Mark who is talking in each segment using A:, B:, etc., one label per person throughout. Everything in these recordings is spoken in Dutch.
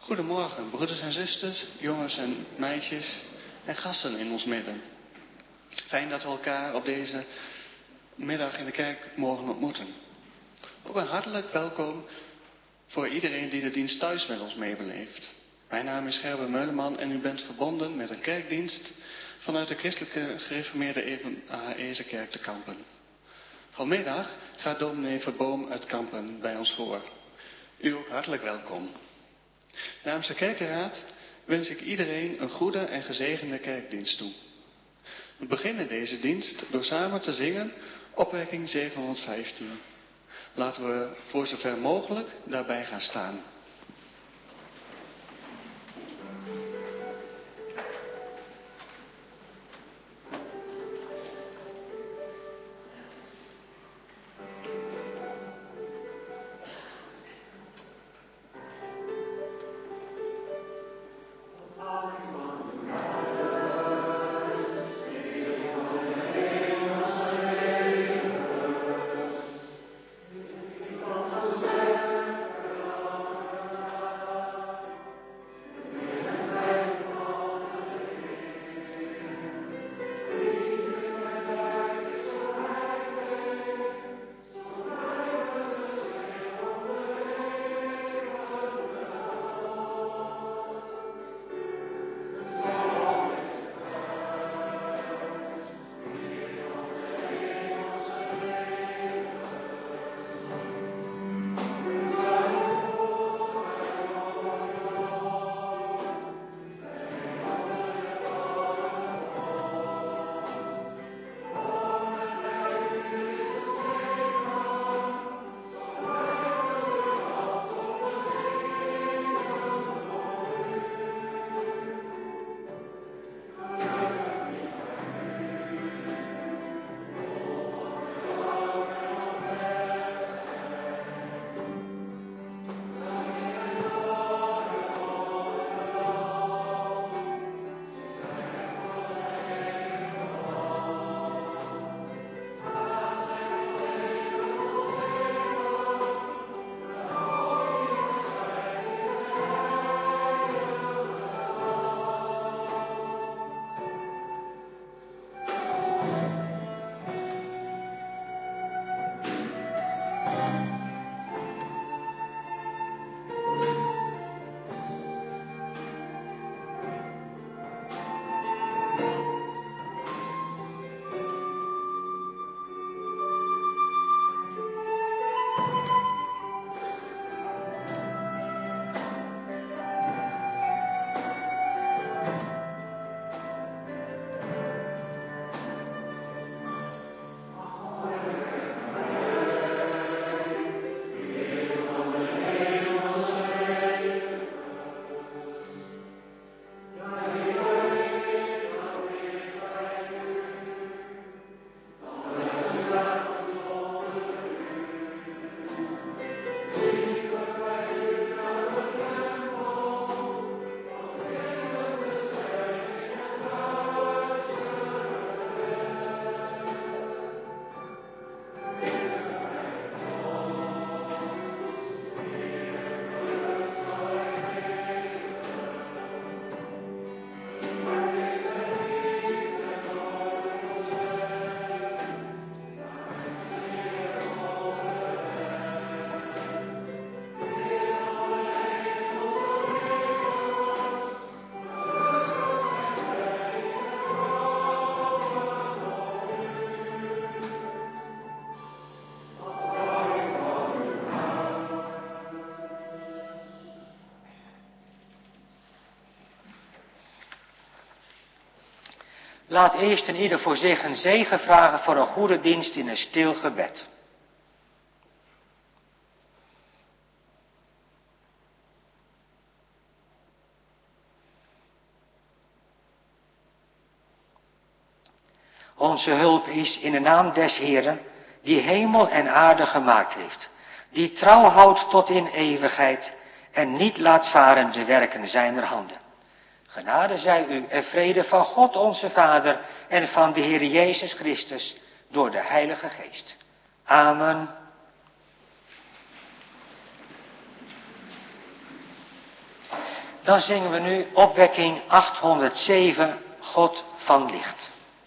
A: Goedemorgen, broeders en zusters, jongens en meisjes en gasten in ons midden. Fijn dat we elkaar op deze middag in de kerk mogen ontmoeten. Ook een hartelijk welkom voor iedereen die de dienst thuis met ons meebeleeft. Mijn naam is Gerben Meuleman en u bent verbonden met een kerkdienst vanuit de christelijke gereformeerde Evenhaezekerk te Kampen. Vanmiddag gaat dominee Verboom uit Kampen bij ons voor. U ook hartelijk welkom. Namens de kerkenraad wens ik iedereen een goede en gezegende kerkdienst toe. We beginnen deze dienst door samen te zingen opwekking 715. Laten we voor zover mogelijk daarbij gaan staan.
B: Laat eerst en ieder voor zich een zegen vragen voor een goede dienst in een stil gebed. Onze hulp is in de naam des Heeren, die hemel en aarde gemaakt heeft, die trouw houdt tot in eeuwigheid en niet laat varen de werken zijner handen. Genade zij u en vrede van God onze Vader en van de Heer Jezus Christus door de Heilige Geest. Amen. Dan zingen we nu opwekking 807, God van licht.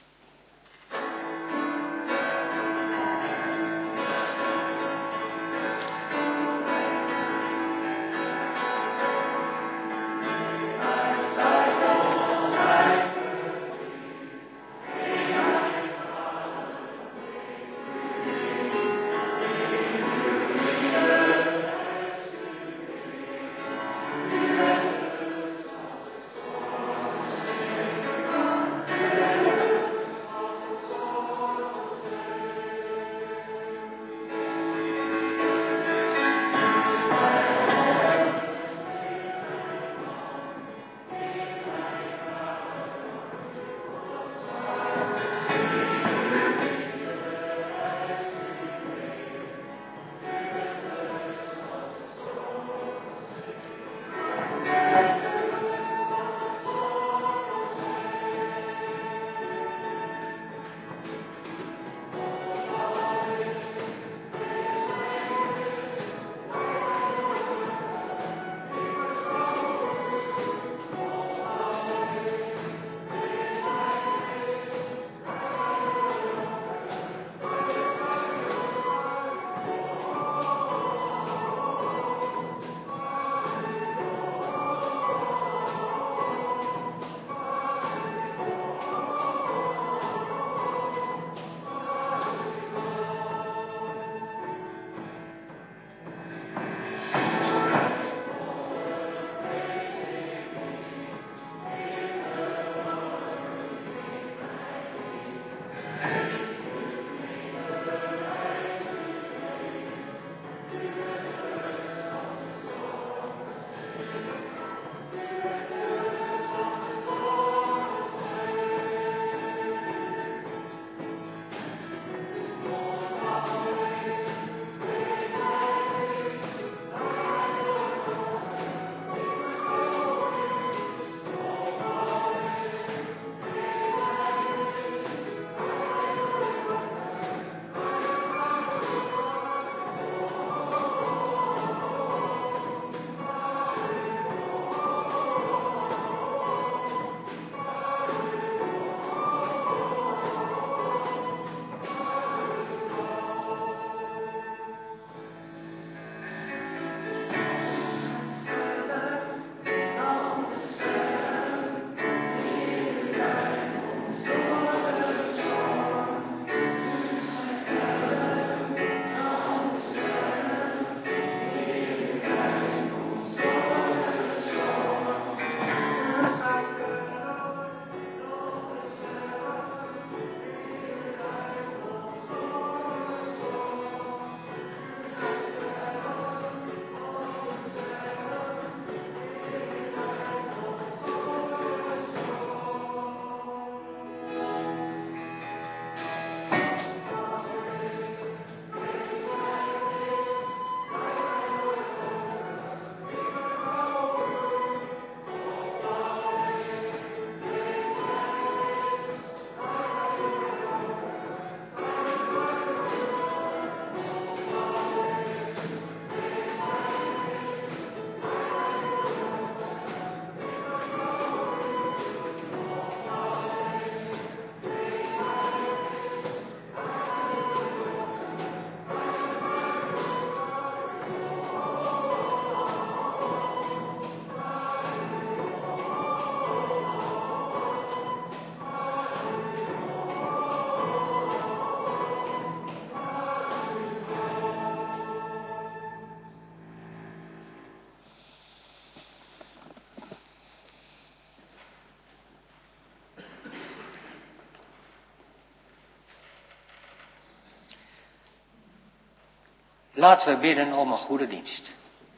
B: Laten we bidden om een goede dienst.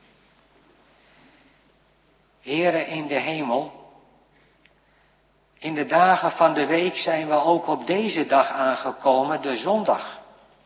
B: Heere in de hemel, in de dagen van de week zijn we ook op deze dag aangekomen, de zondag.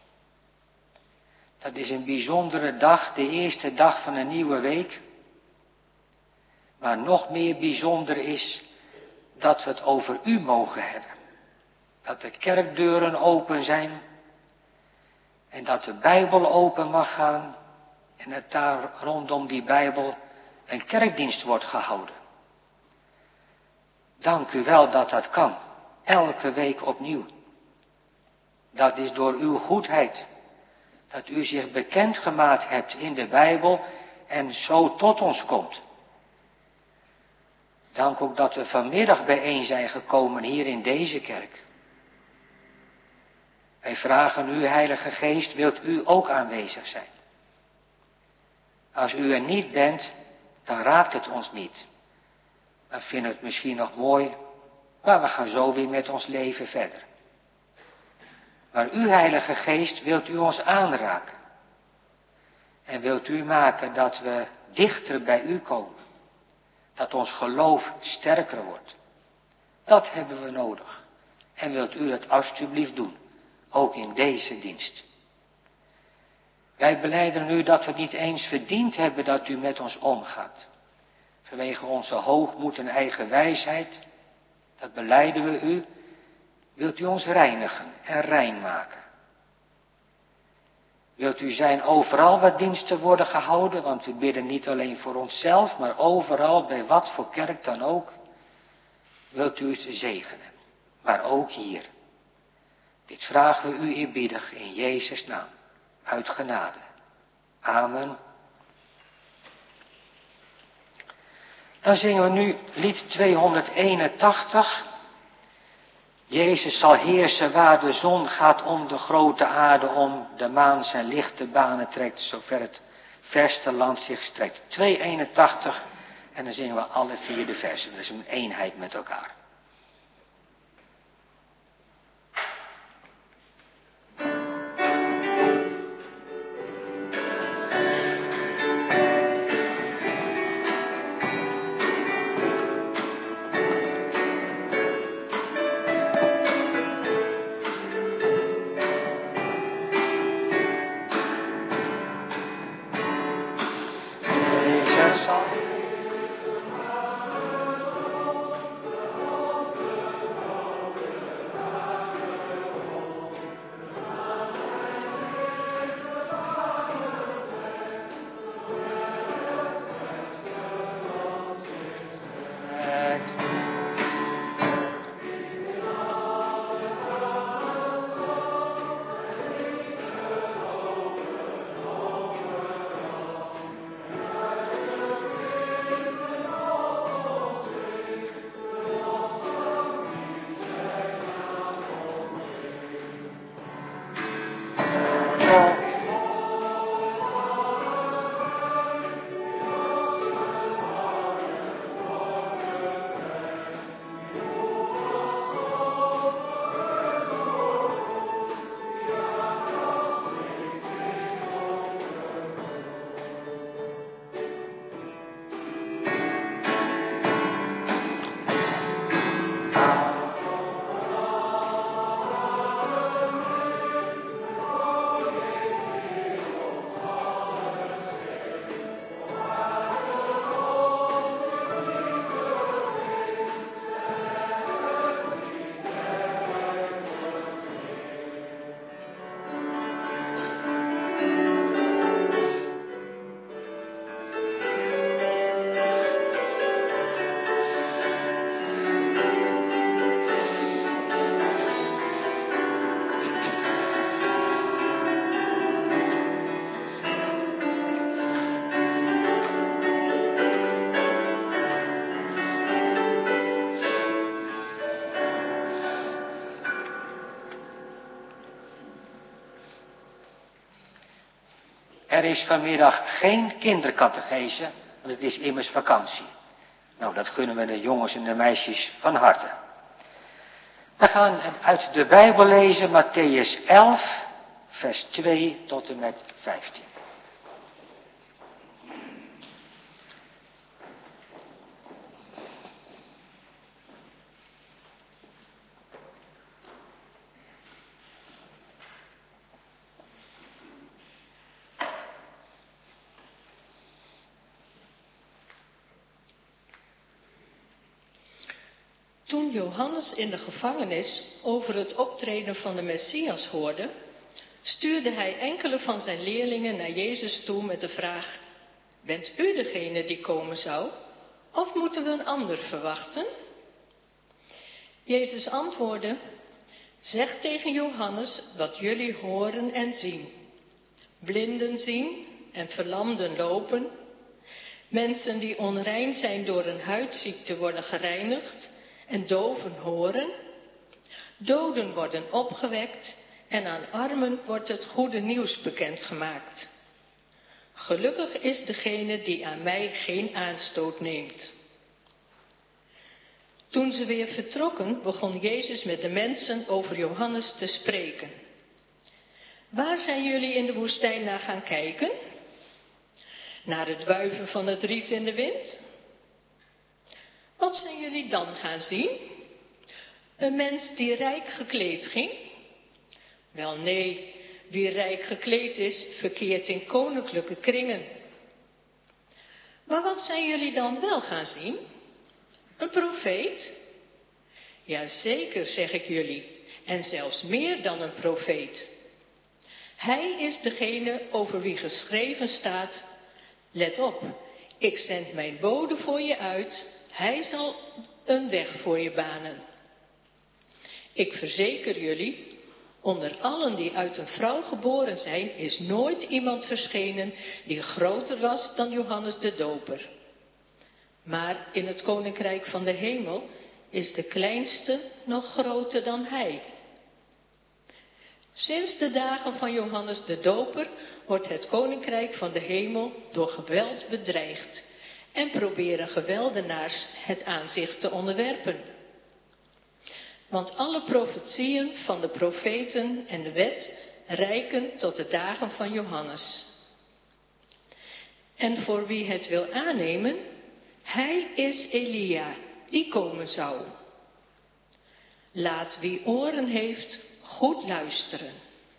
B: Dat is een bijzondere dag, de eerste dag van een nieuwe week. Maar nog meer bijzonder is dat we het over u mogen hebben. Dat de kerkdeuren open zijn en dat de Bijbel open mag gaan en dat daar rondom die Bijbel een kerkdienst wordt gehouden. Dank u wel dat dat kan. Elke week opnieuw. Dat is door uw goedheid. Dat u zich bekendgemaakt hebt in de Bijbel en zo tot ons komt. Dank ook dat we vanmiddag bijeen zijn gekomen hier in deze kerk. Wij vragen u, Heilige Geest, wilt u ook aanwezig zijn? Als u er niet bent, dan raakt het ons niet. Dan vinden we het misschien nog mooi, maar we gaan zo weer met ons leven verder. Maar u, Heilige Geest, wilt u ons aanraken. En wilt u maken dat we dichter bij u komen. Dat ons geloof sterker wordt. Dat hebben we nodig. En wilt u dat alstublieft doen. Ook in deze dienst. Wij belijden u dat we niet eens verdiend hebben dat u met ons omgaat. Vanwege onze hoogmoed en eigen wijsheid. Dat belijden we u. Wilt u ons reinigen en rein maken. Wilt u zijn overal waar diensten worden gehouden, want we bidden niet alleen voor onszelf, maar overal, bij wat voor kerk dan ook. Wilt u het zegenen, maar ook hier. Dit vragen we u eerbiedig in Jezus' naam, uit genade. Amen. Dan zingen we nu lied 281. Jezus zal heersen waar de zon gaat om de grote aarde om, de maan zijn lichte banen trekt, zover het verste land zich strekt. 281 en dan zingen we alle 4 de versen. Dat is een eenheid met elkaar. Er is vanmiddag geen kindercatechese, want het is immers vakantie. Nou, dat gunnen we de jongens en de meisjes van harte. We gaan uit de Bijbel lezen, Mattheüs 11, vers 2 tot en met 15.
C: Toen Johannes in de gevangenis over het optreden van de Messias hoorde, stuurde hij enkele van zijn leerlingen naar Jezus toe met de vraag: bent u degene die komen zou, of moeten we een ander verwachten? Jezus antwoordde: zeg tegen Johannes wat jullie horen en zien. Blinden zien en verlamden lopen. Mensen die onrein zijn door een huidziekte worden gereinigd en doven horen. Doden worden opgewekt en aan armen wordt het goede nieuws bekendgemaakt. Gelukkig is degene die aan mij geen aanstoot neemt. Toen ze weer vertrokken, begon Jezus met de mensen over Johannes te spreken. Waar zijn jullie in de woestijn naar gaan kijken? Naar het wuiven van het riet in de wind? Wat zijn jullie dan gaan zien? Een mens die rijk gekleed ging? Wel nee, wie rijk gekleed is, verkeert in koninklijke kringen. Maar wat zijn jullie dan wel gaan zien? Een profeet? Jazeker, zeg ik jullie, en zelfs meer dan een profeet. Hij is degene over wie geschreven staat: let op, ik zend mijn bode voor je uit, hij zal een weg voor je banen. Ik verzeker jullie, onder allen die uit een vrouw geboren zijn, is nooit iemand verschenen die groter was dan Johannes de Doper. Maar in het koninkrijk van de hemel is de kleinste nog groter dan hij. Sinds de dagen van Johannes de Doper wordt het koninkrijk van de hemel door geweld bedreigd en proberen geweldenaars het aan zich te onderwerpen. Want alle profetieën van de profeten en de wet reiken tot de dagen van Johannes. En voor wie het wil aannemen, hij is Elia, die komen zou. Laat wie oren heeft, goed luisteren.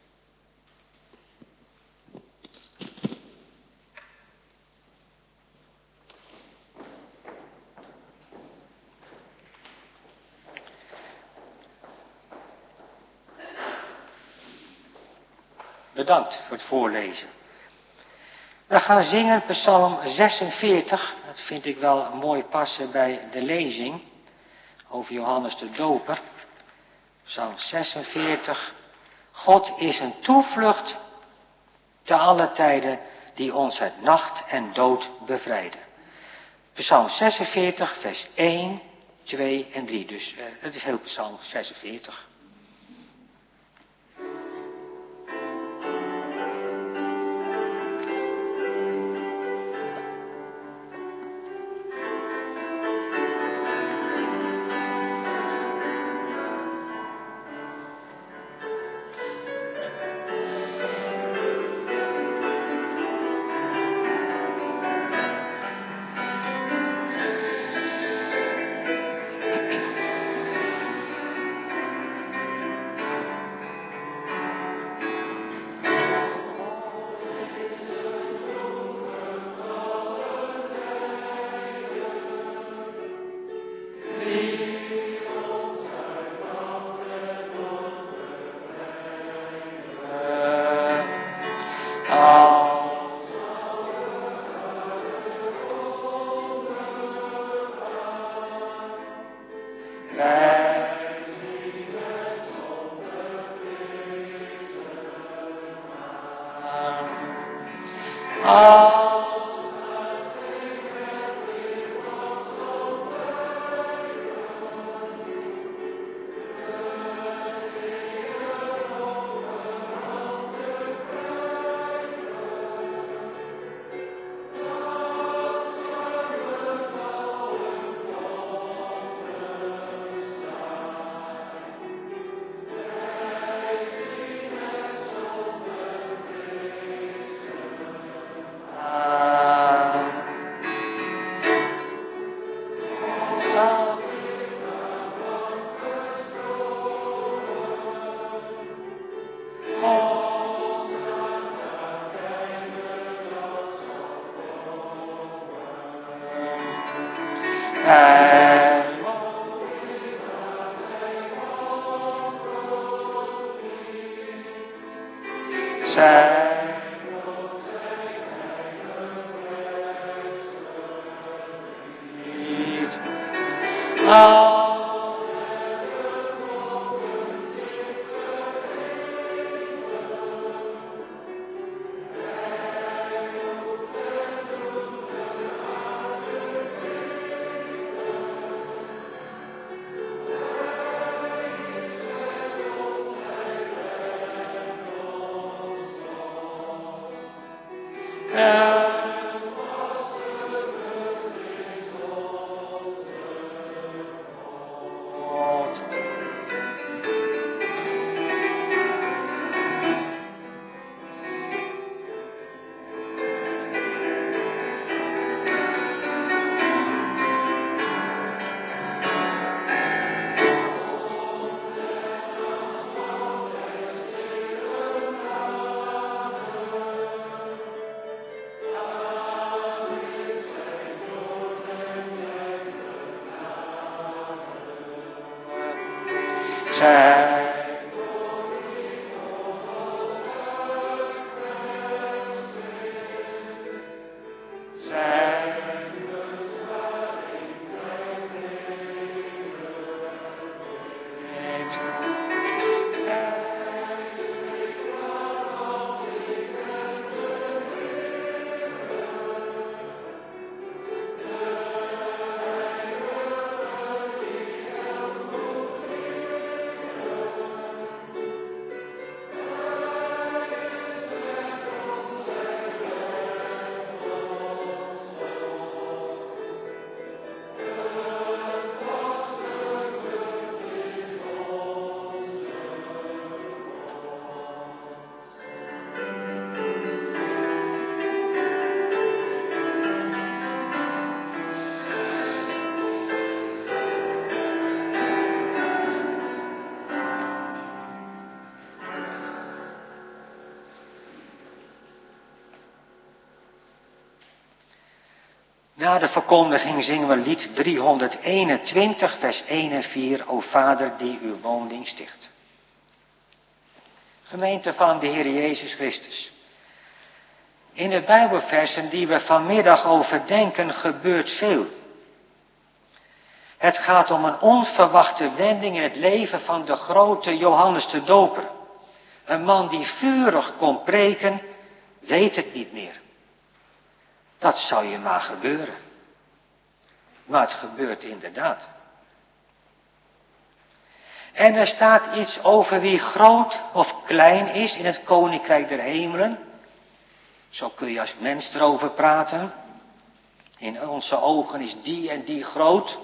B: Bedankt voor het voorlezen. We gaan zingen Psalm 46. Dat vind ik wel mooi passen bij de lezing over Johannes de Doper. Psalm 46. God is een toevlucht te alle tijden die ons uit nacht en dood bevrijden. Psalm 46 vers 1, 2 en 3. Dus het is heel Psalm 46. Na de verkondiging zingen we lied 321, vers 1 en 4, O Vader die uw woning sticht. Gemeente van de Heer Jezus Christus. In de Bijbelversen die we vanmiddag overdenken gebeurt veel. Het gaat om een onverwachte wending in het leven van de grote Johannes de Doper. Een man die vurig kon preken, weet het niet meer. Dat zou je maar gebeuren. Maar het gebeurt inderdaad. En er staat iets over wie groot of klein is in het koninkrijk der hemelen. Zo kun je als mens erover praten. In onze ogen is die en die groot.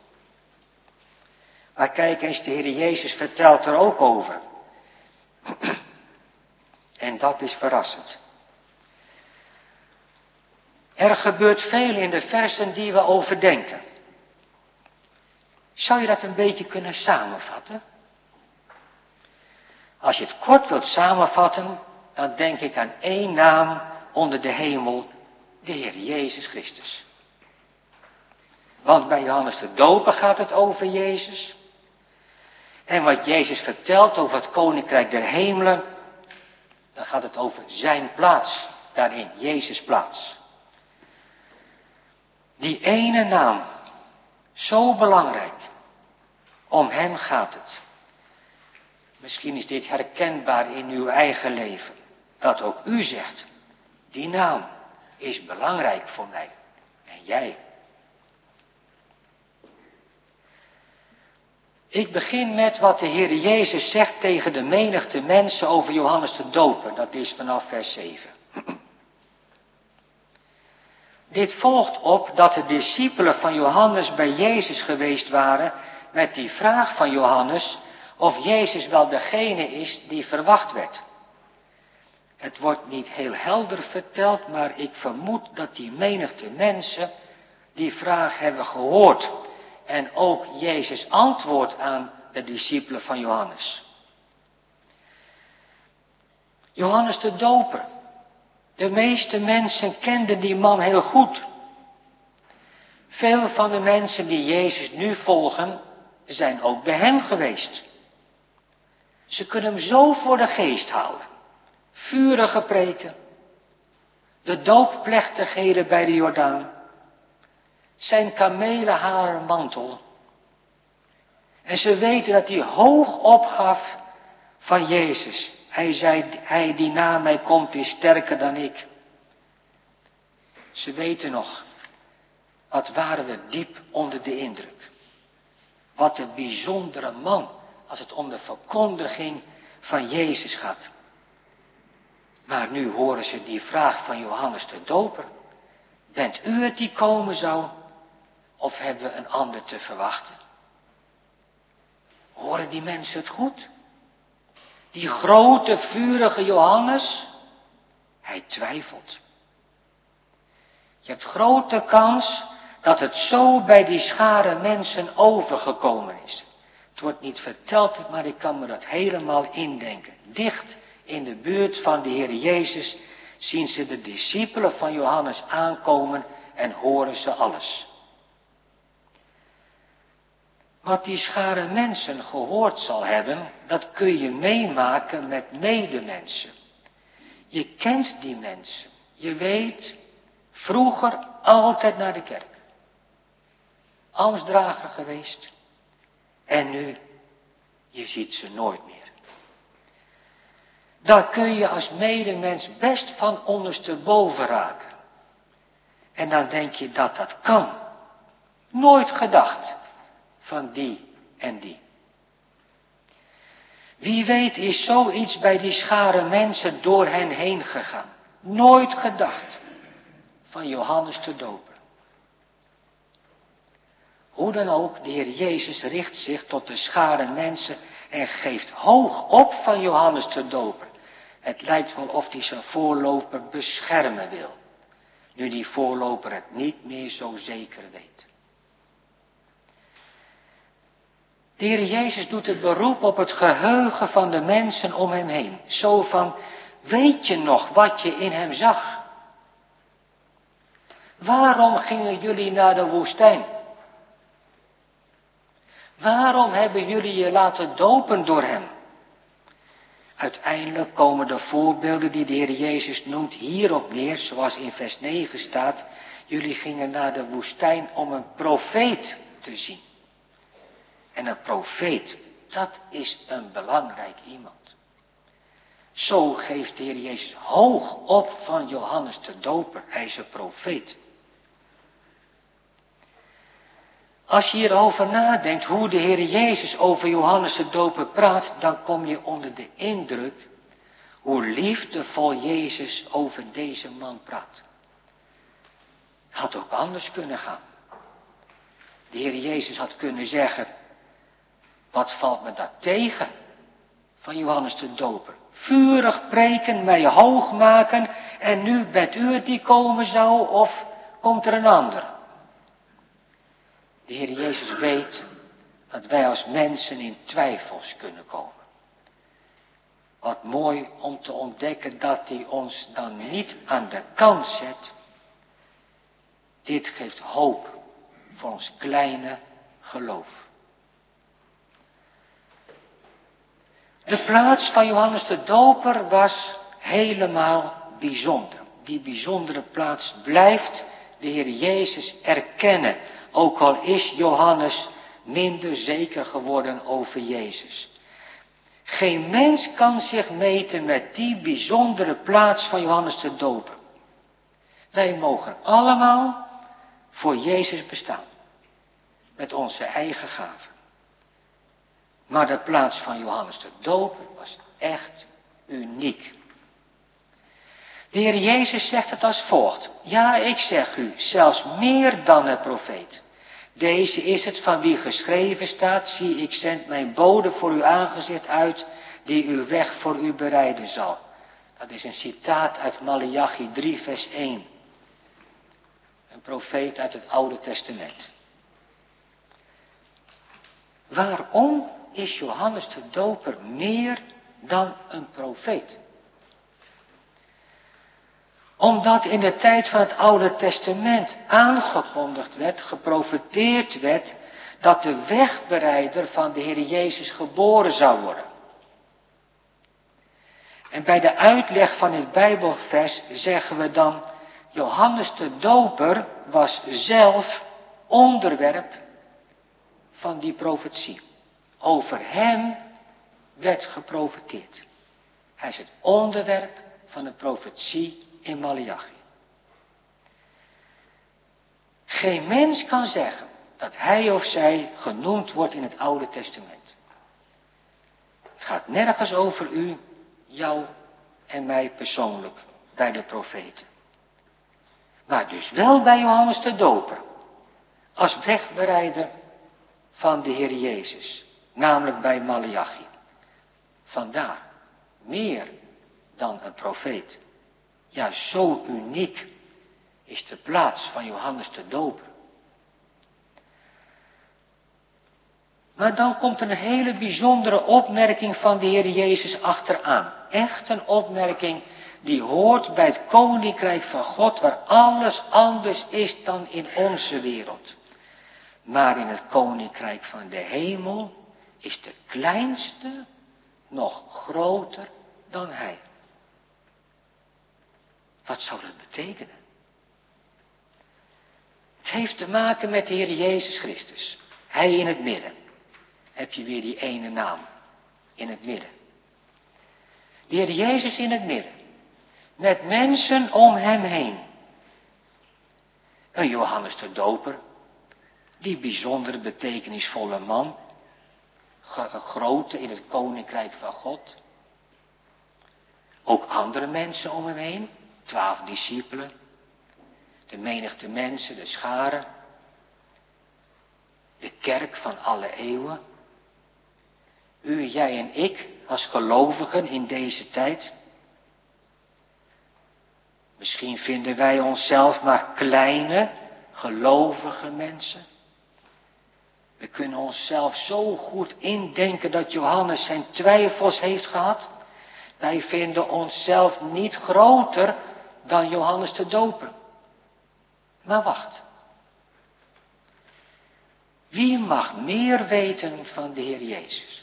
B: Maar kijk eens, de Heer Jezus vertelt er ook over. En dat is verrassend. Er gebeurt veel in de versen die we overdenken. Zou je dat een beetje kunnen samenvatten? Als je het kort wilt samenvatten, dan denk ik aan één naam onder de hemel, de Heer Jezus Christus. Want bij Johannes de Doper gaat het over Jezus. En wat Jezus vertelt over het koninkrijk der hemelen, dan gaat het over zijn plaats, daarin Jezus' plaats. Die ene naam, zo belangrijk, om hem gaat het. Misschien is dit herkenbaar in uw eigen leven, dat ook u zegt, die naam is belangrijk voor mij en jij. Ik begin met wat de Heer Jezus zegt tegen de menigte mensen over Johannes de Doper, dat is vanaf vers 7. Dit volgt op dat de discipelen van Johannes bij Jezus geweest waren met die vraag van Johannes of Jezus wel degene is die verwacht werd. Het wordt niet heel helder verteld, maar ik vermoed dat die menigte mensen die vraag hebben gehoord en ook Jezus antwoord aan de discipelen van Johannes. Johannes de Doper. De meeste mensen kenden die man heel goed. Veel van de mensen die Jezus nu volgen, zijn ook bij hem geweest. Ze kunnen hem zo voor de geest halen. Vurige preken. De doopplechtigheden bij de Jordaan. Zijn kamelenharen mantel. En ze weten dat hij hoog opgaf van Jezus. Hij zei, hij die na mij komt is sterker dan ik. Ze weten nog, wat waren we diep onder de indruk. Wat een bijzondere man als het om de verkondiging van Jezus gaat. Maar nu horen ze die vraag van Johannes de Doper. Bent u het die komen zou? Of hebben we een ander te verwachten? Horen die mensen het goed? Die grote, vurige Johannes, hij twijfelt. Je hebt grote kans dat het zo bij die schare mensen overgekomen is. Het wordt niet verteld, maar ik kan me dat helemaal indenken. Dicht in de buurt van de Heer Jezus zien ze de discipelen van Johannes aankomen en horen ze alles. Wat die schare mensen gehoord zal hebben, dat kun je meemaken met medemensen. Je kent die mensen. Je weet, vroeger altijd naar de kerk. Ambtsdrager geweest. En nu, je ziet ze nooit meer. Daar kun je als medemens best van ondersteboven raken. En dan denk je dat dat kan. Nooit gedacht van die en die. Wie weet is zoiets bij die schare mensen door hen heen gegaan. Nooit gedacht van Johannes de Doper. Hoe dan ook, de Heer Jezus richt zich tot de schare mensen en geeft hoog op van Johannes de Doper. Het lijkt wel of hij zijn voorloper beschermen wil. Nu die voorloper het niet meer zo zeker weet. De Heer Jezus doet het beroep op het geheugen van de mensen om hem heen. Zo van, weet je nog wat je in hem zag? Waarom gingen jullie naar de woestijn? Waarom hebben jullie je laten dopen door hem? Uiteindelijk komen de voorbeelden die de Heer Jezus noemt hierop neer, zoals in vers 9 staat. Jullie gingen naar de woestijn om een profeet te zien. En een profeet, dat is een belangrijk iemand. Zo geeft de Heer Jezus hoog op van Johannes de Doper. Hij is een profeet. Als je hierover nadenkt hoe de Heer Jezus over Johannes de Doper praat, dan kom je onder de indruk hoe liefdevol Jezus over deze man praat. Het had ook anders kunnen gaan. De Heer Jezus had kunnen zeggen, wat valt me dat tegen van Johannes de Doper? Vurig preken, mij hoog maken en nu bent u het die komen zou of komt er een ander? De Heer Jezus weet dat wij als mensen in twijfels kunnen komen. Wat mooi om te ontdekken dat hij ons dan niet aan de kant zet. Dit geeft hoop voor ons kleine geloof. De plaats van Johannes de Doper was helemaal bijzonder. Die bijzondere plaats blijft de Heer Jezus erkennen. Ook al is Johannes minder zeker geworden over Jezus. Geen mens kan zich meten met die bijzondere plaats van Johannes de Doper. Wij mogen allemaal voor Jezus bestaan. Met onze eigen gaven. Maar de plaats van Johannes de Doper was echt uniek. De Heer Jezus zegt het als volgt. Ja, ik zeg u, zelfs meer dan een profeet. Deze is het van wie geschreven staat. Zie, ik zend mijn bode voor uw aangezicht uit, die uw weg voor u bereiden zal. Dat is een citaat uit Maleachi 3 vers 1. Een profeet uit het Oude Testament. Waarom is Johannes de Doper meer dan een profeet? Omdat in de tijd van het Oude Testament aangekondigd werd, geprofeteerd werd, dat de wegbereider van de Heer Jezus geboren zou worden. En bij de uitleg van dit Bijbelvers zeggen we dan, Johannes de Doper was zelf onderwerp van die profetie. Over hem werd geprofeteerd. Hij is het onderwerp van de profetie in Maleachi. Geen mens kan zeggen dat hij of zij genoemd wordt in het Oude Testament. Het gaat nergens over u, jou en mij persoonlijk bij de profeten. Maar dus wel bij Johannes de Doper. Als wegbereider van de Heer Jezus. Namelijk bij Maleachi. Vandaar, meer dan een profeet. Juist zo uniek is de plaats van Johannes de Doper. Maar dan komt er een hele bijzondere opmerking van de Heer Jezus achteraan. Echt een opmerking die hoort bij het Koninkrijk van God, waar alles anders is dan in onze wereld. Maar in het koninkrijk van de hemel is de kleinste nog groter dan hij. Wat zou dat betekenen? Het heeft te maken met de Heer Jezus Christus. Hij in het midden. Heb je weer die ene naam. In het midden. De Heer Jezus in het midden. Met mensen om hem heen. Een Johannes de Doper. Die bijzondere betekenisvolle man. Een grote in het koninkrijk van God. Ook andere mensen om hem heen. 12 discipelen. De menigte mensen, de scharen. De kerk van alle eeuwen. U, jij en ik als gelovigen in deze tijd. Misschien vinden wij onszelf maar kleine, gelovige mensen. We kunnen onszelf zo goed indenken dat Johannes zijn twijfels heeft gehad. Wij vinden onszelf niet groter dan Johannes de Doper. Maar wacht. Wie mag meer weten van de Heer Jezus?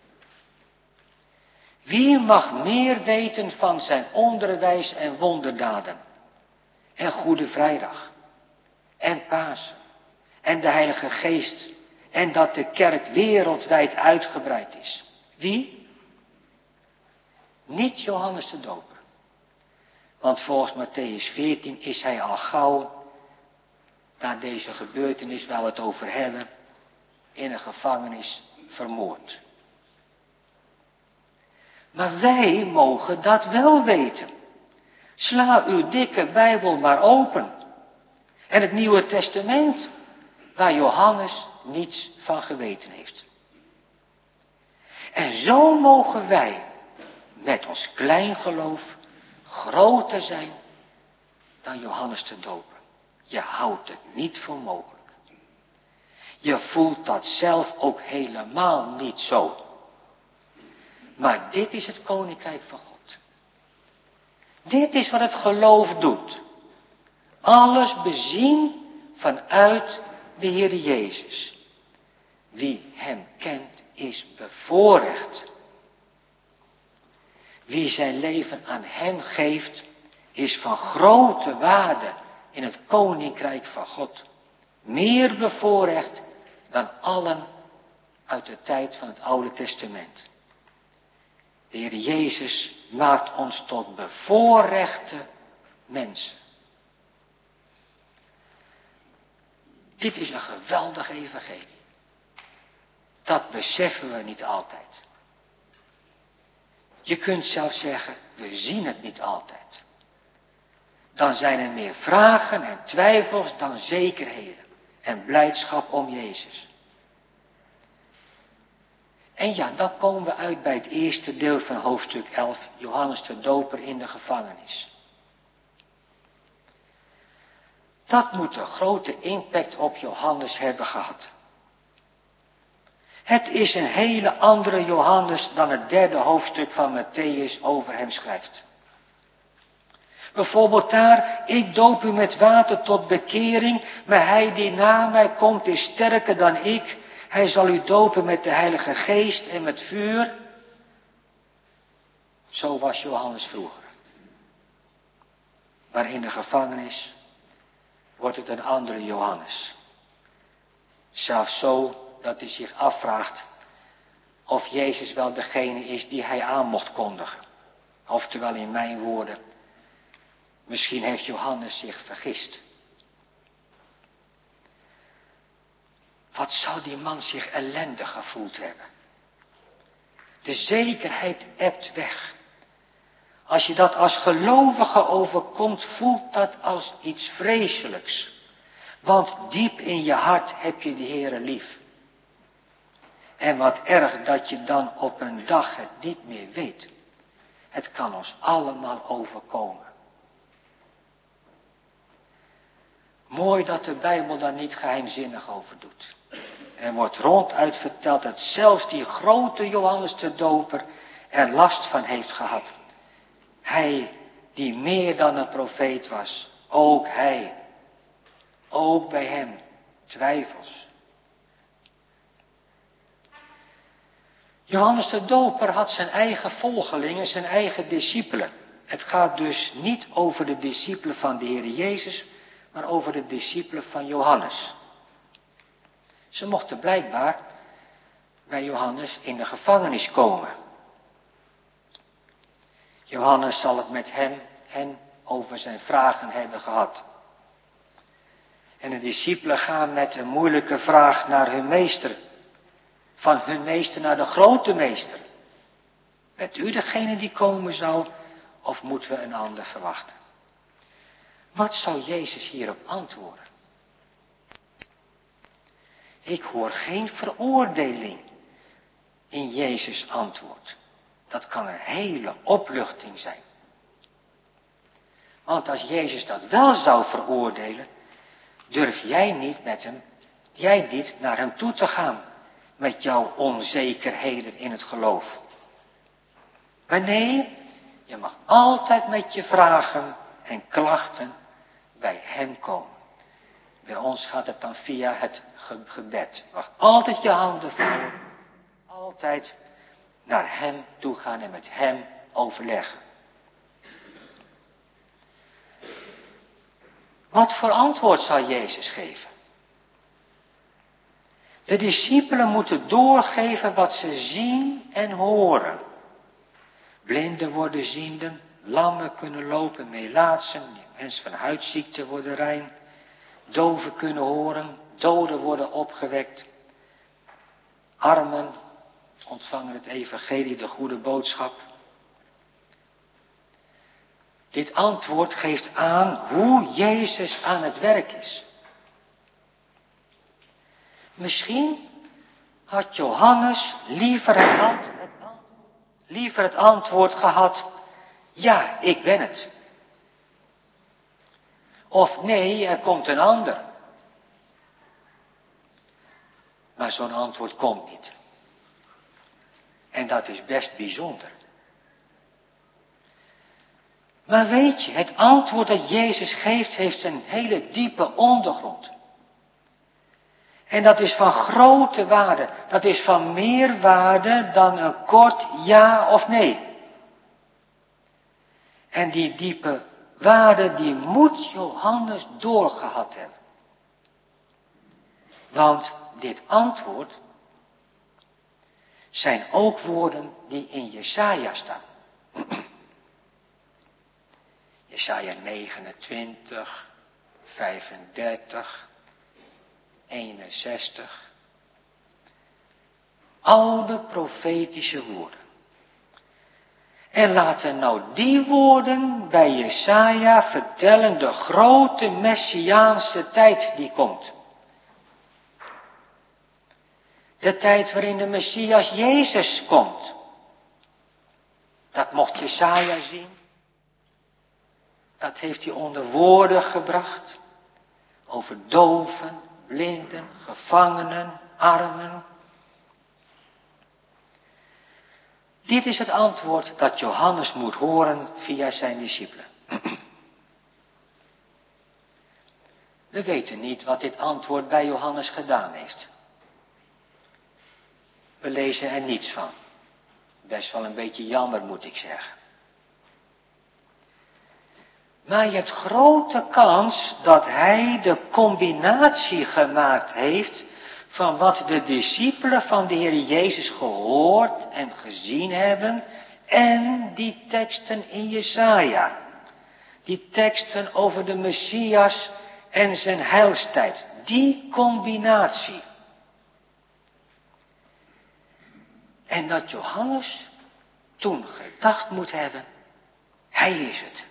B: Wie mag meer weten van zijn onderwijs en wonderdaden? En Goede Vrijdag. En Pasen. En de Heilige Geest. En dat de kerk wereldwijd uitgebreid is. Wie? Niet Johannes de Doper. Want volgens Mattheüs 14 is hij al gauw, na deze gebeurtenis waar we het over hebben, in een gevangenis vermoord. Maar wij mogen dat wel weten. Sla uw dikke Bijbel maar open. En het Nieuwe Testament, waar Johannes niets van geweten heeft. En zo mogen wij met ons klein geloof groter zijn dan Johannes de Doper. Je houdt het niet voor mogelijk. Je voelt dat zelf ook helemaal niet zo. Maar dit is het koninkrijk van God. Dit is wat het geloof doet. Alles bezien vanuit de Heer Jezus. Wie hem kent is bevoorrecht. Wie zijn leven aan hem geeft is van grote waarde in het koninkrijk van God. Meer bevoorrecht dan allen uit de tijd van het Oude Testament. De Heer Jezus maakt ons tot bevoorrechte mensen. Dit is een geweldig evangelie. Dat beseffen we niet altijd. Je kunt zelfs zeggen, we zien het niet altijd. Dan zijn er meer vragen en twijfels dan zekerheden. En blijdschap om Jezus. En ja, dan komen we uit bij het eerste deel van hoofdstuk 11. Johannes de Doper in de gevangenis. Dat moet een grote impact op Johannes hebben gehad. Het is een hele andere Johannes dan het 3e hoofdstuk van Mattheüs over hem schrijft. Bijvoorbeeld daar, ik doop u met water tot bekering, maar hij die na mij komt is sterker dan ik. Hij zal u dopen met de Heilige Geest en met vuur. Zo was Johannes vroeger. Maar in de gevangenis wordt het een andere Johannes. Zelfs zo dat hij zich afvraagt of Jezus wel degene is die hij aan mocht kondigen. Oftewel in mijn woorden, misschien heeft Johannes zich vergist. Wat zou die man zich ellendig gevoeld hebben? De zekerheid ebt weg. Als je dat als gelovige overkomt, voelt dat als iets vreselijks. Want diep in je hart heb je de Heere lief. En wat erg dat je dan op een dag het niet meer weet. Het kan ons allemaal overkomen. Mooi dat de Bijbel daar niet geheimzinnig over doet. Er wordt ronduit verteld dat zelfs die grote Johannes de Doper er last van heeft gehad. Hij die meer dan een profeet was, ook hij. Ook bij hem twijfels Johannes de Doper had zijn eigen volgelingen, zijn eigen discipelen. Het gaat dus niet over de discipelen van de Heer Jezus, maar over de discipelen van Johannes. Ze mochten blijkbaar bij Johannes in de gevangenis komen. Johannes zal het met hen over zijn vragen hebben gehad. En de discipelen gaan met een moeilijke vraag naar hun meester. Van hun meester naar de grote meester. Bent u degene die komen zou, of moeten we een ander verwachten? Wat zou Jezus hierop antwoorden? Ik hoor geen veroordeling in Jezus' antwoord. Dat kan een hele opluchting zijn. Want als Jezus dat wel zou veroordelen, durf jij niet naar hem toe te gaan met jouw onzekerheden in het geloof. Maar nee, je mag altijd met je vragen en klachten bij hem komen. Bij ons gaat het dan via het gebed. Je mag altijd je handen vouwen, altijd naar hem toe gaan en met hem overleggen. Wat voor antwoord zal Jezus geven? De discipelen moeten doorgeven wat ze zien en horen. Blinden worden zienden, lammen kunnen lopen, melaatsen, mensen van huidziekte worden rein, doven kunnen horen, doden worden opgewekt, armen ontvangen het evangelie, de goede boodschap. Dit antwoord geeft aan hoe Jezus aan het werk is. Misschien had Johannes liever het antwoord gehad, ja, ik ben het. Of nee, er komt een ander. Maar zo'n antwoord komt niet. En dat is best bijzonder. Maar weet je, het antwoord dat Jezus geeft, heeft een hele diepe ondergrond. En dat is van grote waarde. Dat is van meer waarde dan een kort ja of nee. En die diepe waarde, die moet Johannes doorgehad hebben. Want dit antwoord zijn ook woorden die in Jesaja staan. Jesaja 29, 35, 61. Oude profetische woorden. En laten nou die woorden bij Jesaja vertellen de grote messiaanse tijd die komt. De tijd waarin de Messias Jezus komt. Dat mocht Jesaja zien. Dat heeft hij onder woorden gebracht. Over doven, blinden, gevangenen, armen. Dit is het antwoord dat Johannes moet horen via zijn discipelen. We weten niet wat dit antwoord bij Johannes gedaan heeft. We lezen er niets van. Best wel een beetje jammer, moet ik zeggen. Maar je hebt grote kans dat hij de combinatie gemaakt heeft van wat de discipelen van de Heer Jezus gehoord en gezien hebben en die teksten in Jesaja. Die teksten over de Messias en zijn heilstijd. Die combinatie. En dat Johannes toen gedacht moet hebben, hij is het.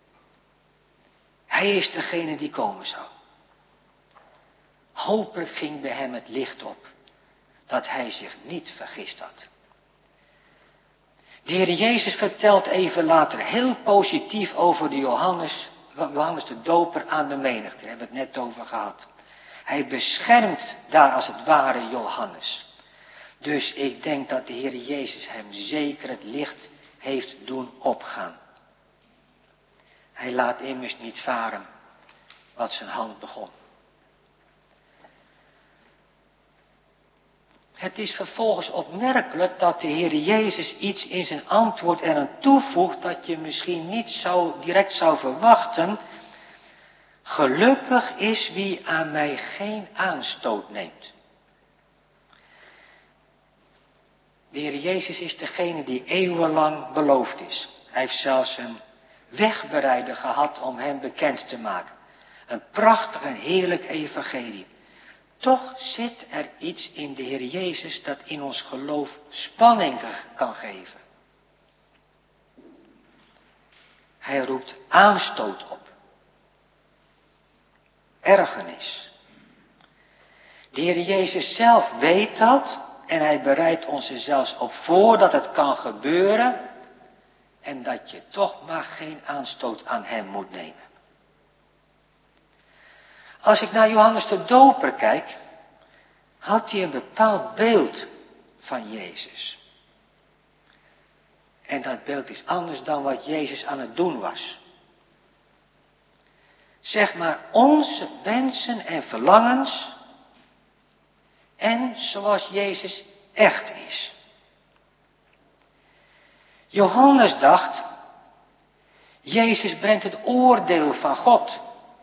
B: Hij is degene die komen zou. Hopelijk ging bij hem het licht op, dat hij zich niet vergist had. De Heer Jezus vertelt even later heel positief over de Johannes de Doper aan de menigte. Daar hebben we het net over gehad. Hij beschermt daar als het ware Johannes. Dus ik denk dat de Heer Jezus hem zeker het licht heeft doen opgaan. Hij laat immers niet varen wat zijn hand begon. Het is vervolgens opmerkelijk dat de Heer Jezus iets in zijn antwoord eraan toevoegt dat je misschien niet direct zou verwachten. Gelukkig is wie aan mij geen aanstoot neemt. De Heer Jezus is degene die eeuwenlang beloofd is. Hij heeft zelfs een wegbereider gehad om hem bekend te maken. Een prachtig en heerlijk evangelie. Toch zit er iets in de Heer Jezus dat in ons geloof spanning kan geven. Hij roept aanstoot op. Ergernis. De Heer Jezus zelf weet dat en hij bereidt ons er zelfs op voor dat het kan gebeuren en dat je toch maar geen aanstoot aan hem moet nemen. Als ik naar Johannes de Doper kijk, had hij een bepaald beeld van Jezus. En dat beeld is anders dan wat Jezus aan het doen was. Zeg maar onze wensen en verlangens en zoals Jezus echt is. Johannes dacht, Jezus brengt het oordeel van God.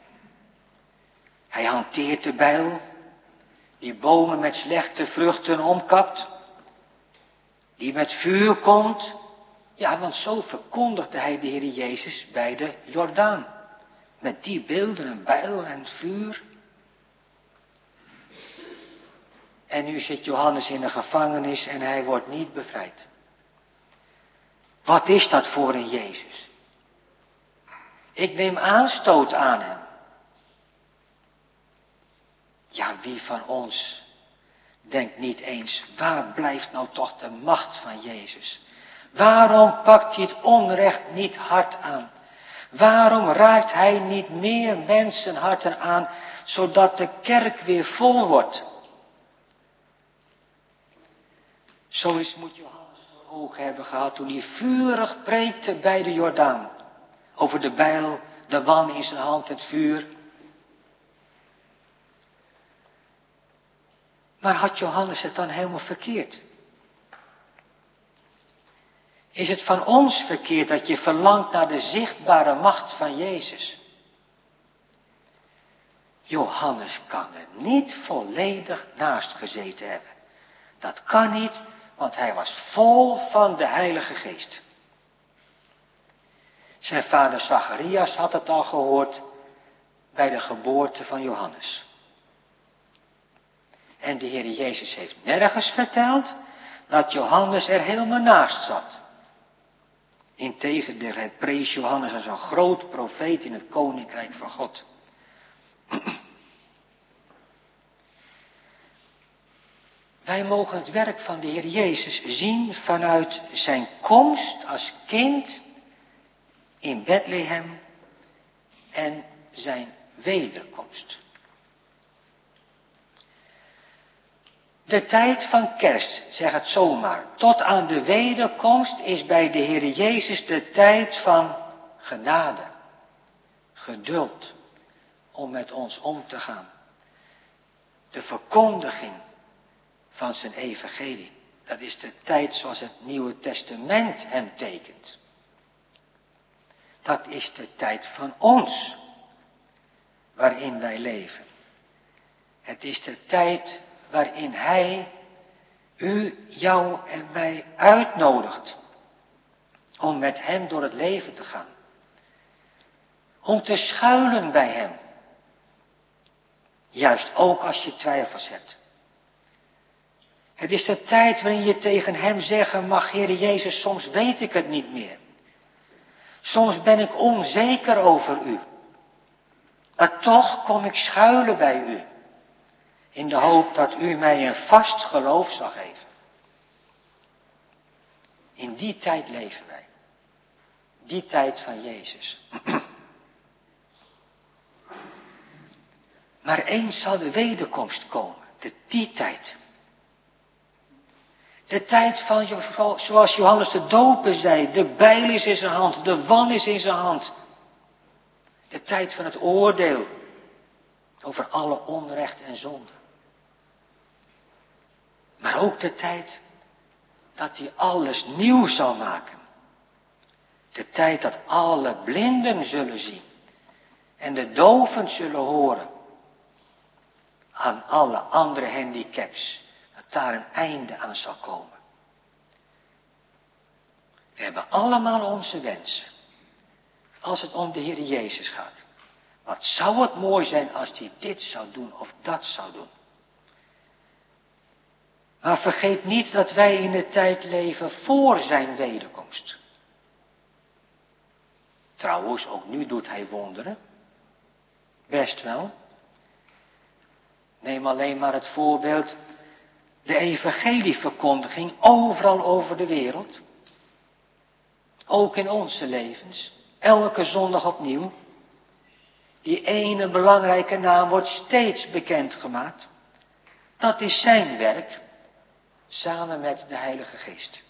B: Hij hanteert de bijl, die bomen met slechte vruchten omkapt, die met vuur komt. Ja, want zo verkondigde hij de Heer Jezus bij de Jordaan. Met die beelden, een bijl en vuur. En nu zit Johannes in de gevangenis en hij wordt niet bevrijd. Wat is dat voor een Jezus? Ik neem aanstoot aan hem. Ja, wie van ons denkt niet eens, waar blijft nou toch de macht van Jezus? Waarom pakt hij het onrecht niet hard aan? Waarom raakt hij niet meer mensenharten aan, zodat de kerk weer vol wordt? Zoiets moet Johannes voor ogen hebben gehad toen hij vurig preekte bij de Jordaan. Over de bijl, de wan in zijn hand, het vuur. Maar had Johannes het dan helemaal verkeerd? Is het van ons verkeerd dat je verlangt naar de zichtbare macht van Jezus? Johannes kan er niet volledig naast gezeten hebben. Dat kan niet, want hij was vol van de Heilige Geest. Zijn vader Zacharias had het al gehoord bij de geboorte van Johannes. En de Heer Jezus heeft nergens verteld dat Johannes er helemaal naast zat. Integendeel, hij prees Johannes als een groot profeet in het koninkrijk van God. Wij mogen het werk van de Heer Jezus zien vanuit zijn komst als kind in Bethlehem en zijn wederkomst. De tijd van kerst, zeg het zomaar, tot aan de wederkomst is bij de Heer Jezus de tijd van genade, geduld om met ons om te gaan. De verkondiging van zijn evangelie. Dat is de tijd zoals het Nieuwe Testament hem tekent. Dat is de tijd van ons, waarin wij leven. Het is de tijd waarin hij u, jou en mij uitnodigt om met hem door het leven te gaan. Om te schuilen bij hem. Juist ook als je twijfels hebt. Het is de tijd waarin je tegen hem zeggen mag, Heer Jezus, soms weet ik het niet meer. Soms ben ik onzeker over u. Maar toch kom ik schuilen bij u. In de hoop dat u mij een vast geloof zal geven. In die tijd leven wij. Die tijd van Jezus. Maar eens zal de wederkomst komen. Die tijd. De tijd van, zoals Johannes de Doper zei, de bijl is in zijn hand, de wan is in zijn hand. De tijd van het oordeel over alle onrecht en zonde. Maar ook de tijd dat hij alles nieuw zal maken. De tijd dat alle blinden zullen zien en de doven zullen horen. Aan alle andere handicaps, dat daar een einde aan zal komen. We hebben allemaal onze wensen, als het om de Heer Jezus gaat. Wat zou het mooi zijn als hij dit zou doen of dat zou doen. Maar vergeet niet dat wij in de tijd leven voor zijn wederkomst. Trouwens, ook nu doet hij wonderen. Best wel. Neem alleen maar het voorbeeld, de evangelieverkondiging overal over de wereld. Ook in onze levens, elke zondag opnieuw. Die ene belangrijke naam wordt steeds bekendgemaakt. Dat is zijn werk, samen met de Heilige Geest.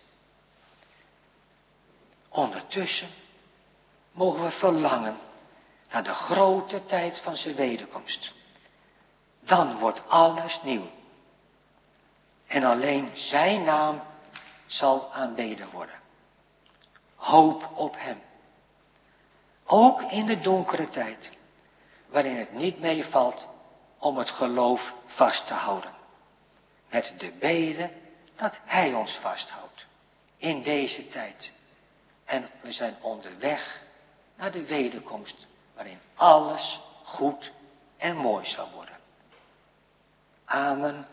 B: Ondertussen mogen we verlangen naar de grote tijd van zijn wederkomst. Dan wordt alles nieuw. En alleen zijn naam zal aanbeden worden. Hoop op hem. Ook in de donkere tijd, waarin het niet meevalt om het geloof vast te houden. Met de bede dat hij ons vasthoudt in deze tijd. En we zijn onderweg naar de wederkomst, waarin alles goed en mooi zal worden. Amen.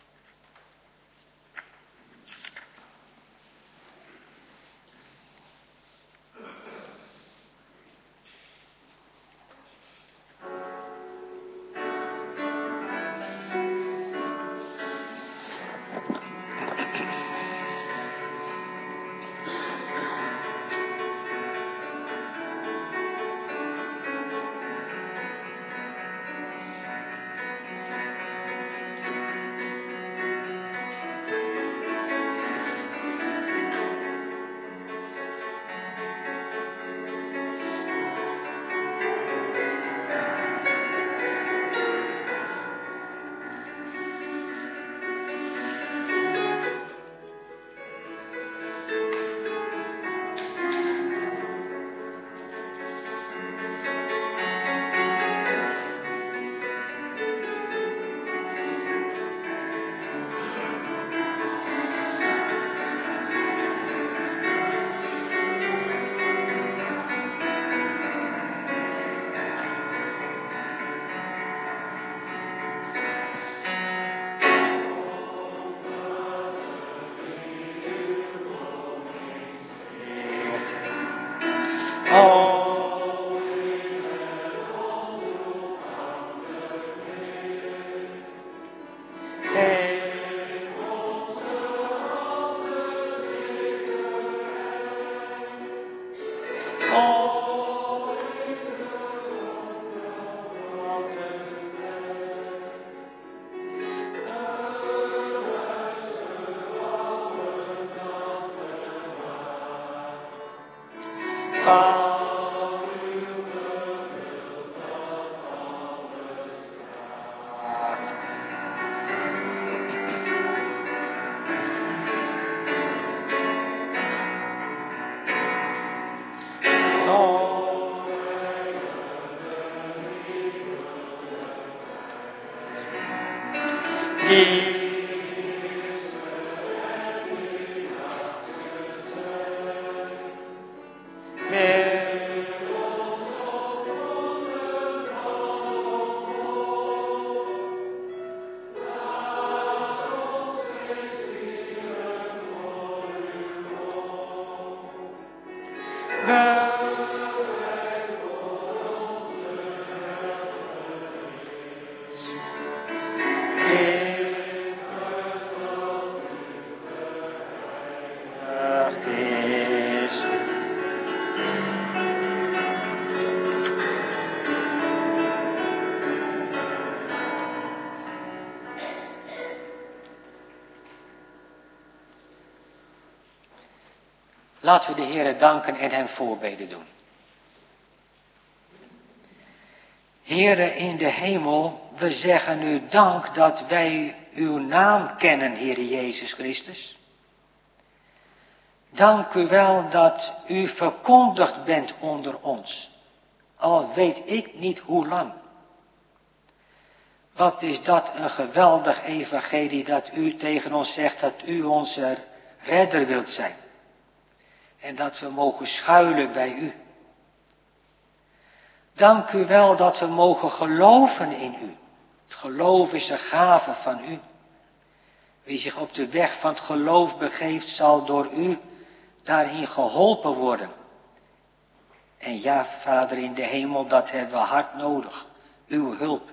B: Laten we de Heere danken en hem voorbeden doen. Heere in de hemel, we zeggen u dank dat wij uw naam kennen, Heer Jezus Christus. Dank u wel dat u verkondigd bent onder ons, al weet ik niet hoe lang. Wat is dat een geweldig evangelie dat u tegen ons zegt dat u onze redder wilt zijn. En dat we mogen schuilen bij u. Dank u wel dat we mogen geloven in u. Het geloof is een gave van u. Wie zich op de weg van het geloof begeeft, zal door u daarin geholpen worden. En ja, Vader in de hemel, dat hebben we hard nodig. Uw hulp.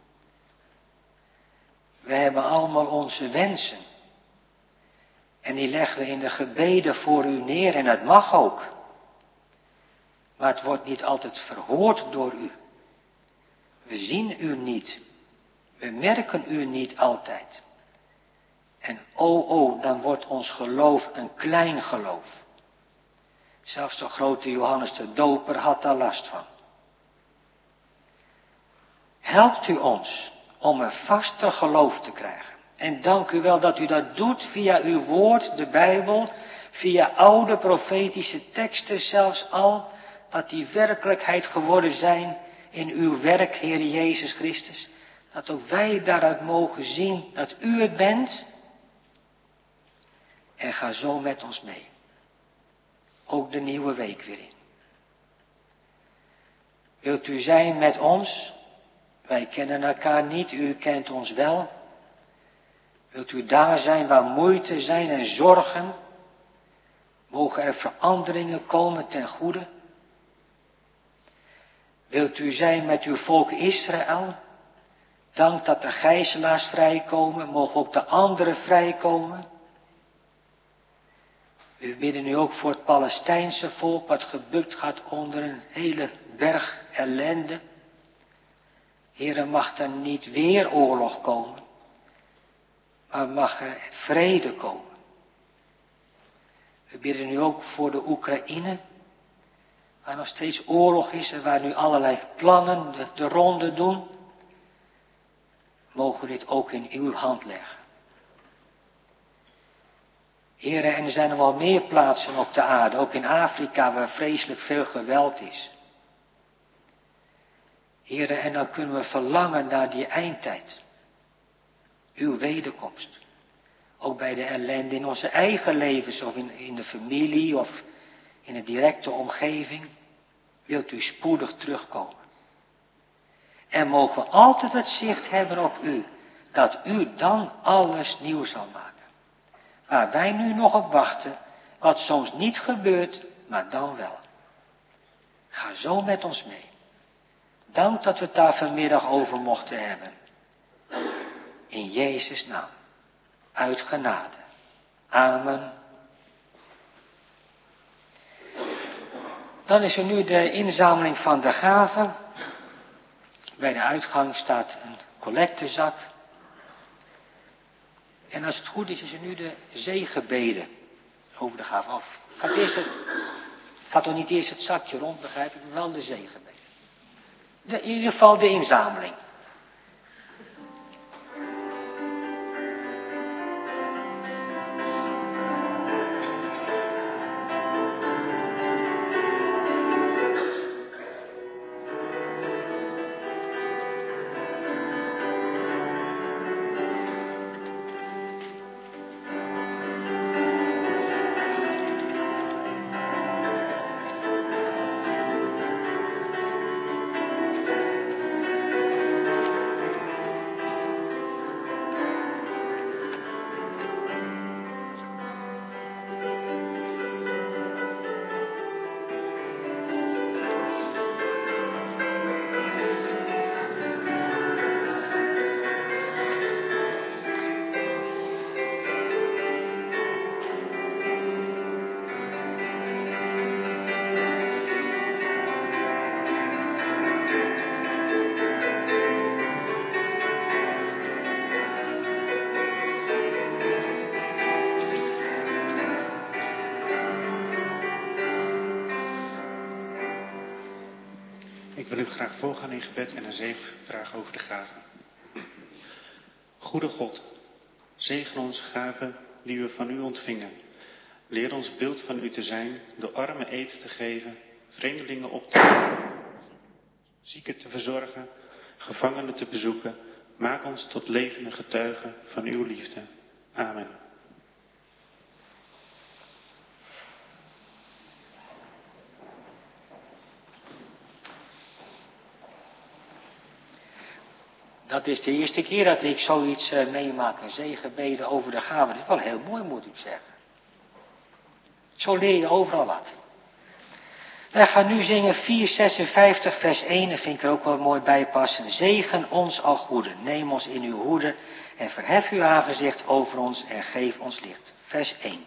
B: We hebben allemaal onze wensen. En die leggen we in de gebeden voor u neer en het mag ook. Maar het wordt niet altijd verhoord door u. We zien u niet. We merken u niet altijd. En dan wordt ons geloof een klein geloof. Zelfs de grote Johannes de Doper had daar last van. Helpt u ons om een vaster geloof te krijgen. En dank u wel dat u dat doet via uw woord, de Bijbel, via oude profetische teksten zelfs al, dat die werkelijkheid geworden zijn in uw werk, Heer Jezus Christus. Dat ook wij daaruit mogen zien dat u het bent. En ga zo met ons mee. Ook de nieuwe week weer in. Wilt u zijn met ons? Wij kennen elkaar niet, u kent ons wel. Wilt u daar zijn waar moeite zijn en zorgen? Mogen er veranderingen komen ten goede? Wilt u zijn met uw volk Israël? Dank dat de gijzelaars vrijkomen, mogen ook de anderen vrijkomen. We bidden nu ook voor het Palestijnse volk, wat gebukt gaat onder een hele berg ellende. Heere, mag er niet weer oorlog komen, maar mag er vrede komen. We bidden nu ook voor de Oekraïne, waar nog steeds oorlog is en waar nu allerlei plannen de ronde doen. Mogen we dit ook in uw hand leggen. Heere, en er zijn nog wel meer plaatsen op de aarde, ook in Afrika, waar vreselijk veel geweld is. Heere, en dan kunnen we verlangen naar die eindtijd. Uw wederkomst. Ook bij de ellende in onze eigen levens, of in de familie, of in de directe omgeving. Wilt u spoedig terugkomen. En mogen we altijd het zicht hebben op u, dat u dan alles nieuw zal maken. Waar wij nu nog op wachten, wat soms niet gebeurt, maar dan wel. Ga zo met ons mee. Dank dat we het daar vanmiddag over mochten hebben. In Jezus' naam. Uit genade. Amen. Dan is er nu de inzameling van de gaven. Bij de uitgang staat een collectezak. En als het goed is, is er nu de zegenbede over de gaven af. Gaat toch niet eerst het zakje rond, begrijp ik, maar wel de zegenbede. In ieder geval de inzameling.
A: Ik wil u graag voorgaan in gebed en een zegen vragen over de gaven.
D: Goede God, zegen onze gaven die we van u ontvingen. Leer ons beeld van u te zijn door armen eten te geven, vreemdelingen op te nemen, zieken te verzorgen, gevangenen te bezoeken. Maak ons tot levende getuigen van uw liefde. Amen.
B: Dat is de eerste keer dat ik zoiets meemaak, een zegenbeden over de gaven. Dat is wel heel mooi, moet ik zeggen. Zo leer je overal wat. Wij gaan nu zingen 456 vers 1, dat vind ik er ook wel mooi bij passen. Zegen ons al goede, neem ons in uw hoede en verhef uw aangezicht over ons en geef ons licht. Vers 1.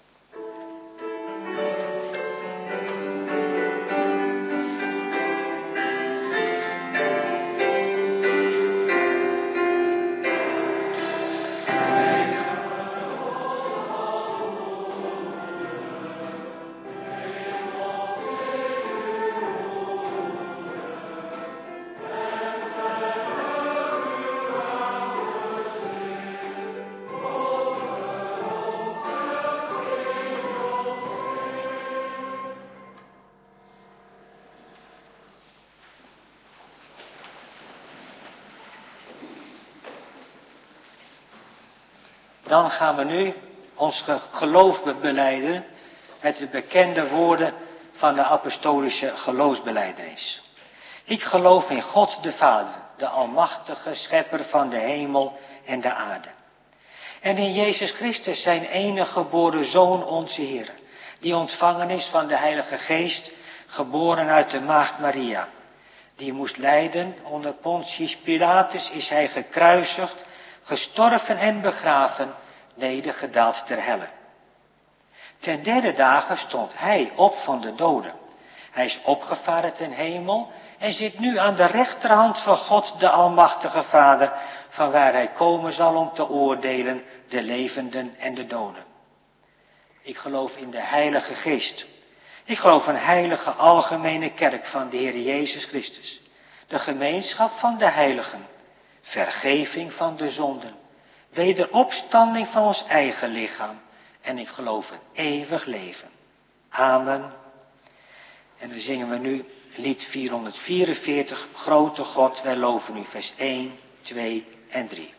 B: Dan gaan we nu ons geloof belijden met de bekende woorden van de apostolische geloofsbelijdenis. Ik geloof in God de Vader, de almachtige schepper van de hemel en de aarde. En in Jezus Christus zijn enige geboren Zoon onze Heer, die ontvangen is van de Heilige Geest, geboren uit de maagd Maria. Die moest lijden, onder Pontius Pilatus is hij gekruisigd, gestorven en begraven, nedergedaald ter helle. Ten derde dagen stond hij op van de doden. Hij is opgevaren ten hemel en zit nu aan de rechterhand van God de Almachtige Vader, vanwaar hij komen zal om te oordelen de levenden en de doden. Ik geloof in de Heilige Geest. Ik geloof een heilige algemene kerk van de Heer Jezus Christus. De gemeenschap van de heiligen. Vergeving van de zonden. Wederopstanding van ons eigen lichaam. En ik geloof een eeuwig leven. Amen. En dan zingen we nu lied 444. Grote God, wij loven u. Vers 1, 2 en 3.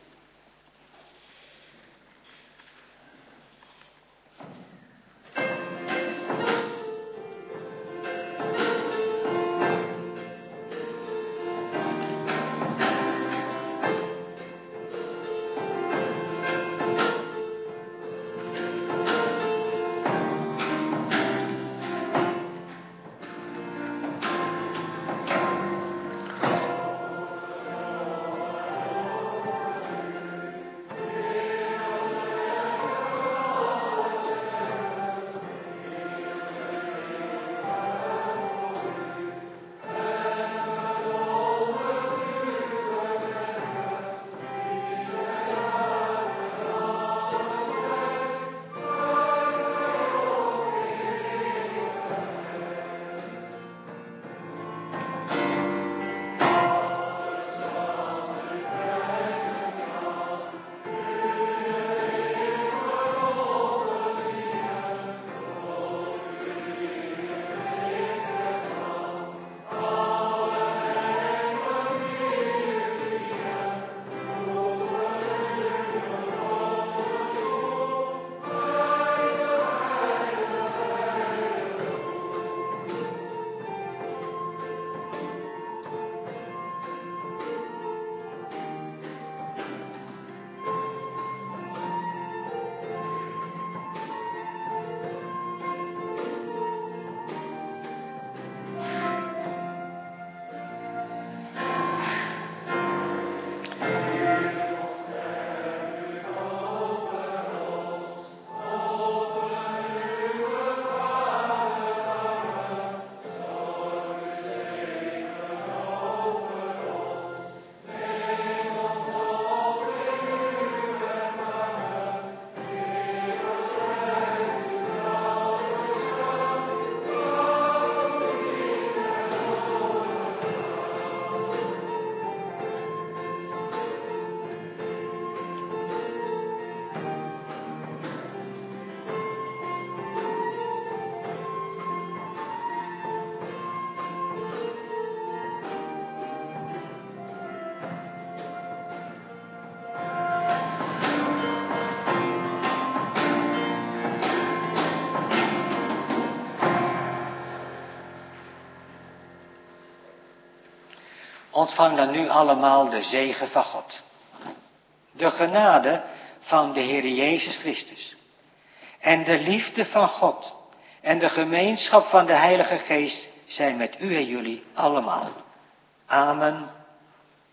B: Ontvang dan nu allemaal de zegen van God. De genade van de Heer Jezus Christus. En de liefde van God. En de gemeenschap van de Heilige Geest zijn met u en jullie allemaal. Amen.